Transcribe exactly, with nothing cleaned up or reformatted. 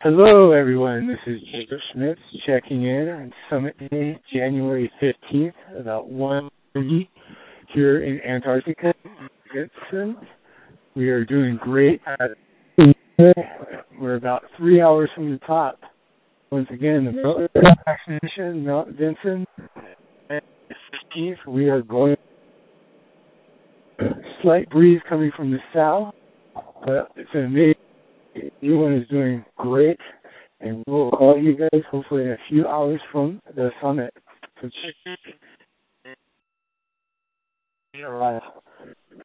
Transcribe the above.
Hello, everyone. This is Jacob Smith checking in on Summit Day, January fifteenth, about one thirty here in Antarctica. Vincent. We are doing great. We're about three hours from the top. Once again, the Mount vaccination, Mount Vincent, and fifteenth, we are going. Slight breeze coming from the south, but it's amazing. Everyone is doing great, and we'll call you guys hopefully in a few hours from the summit. So check it. All right.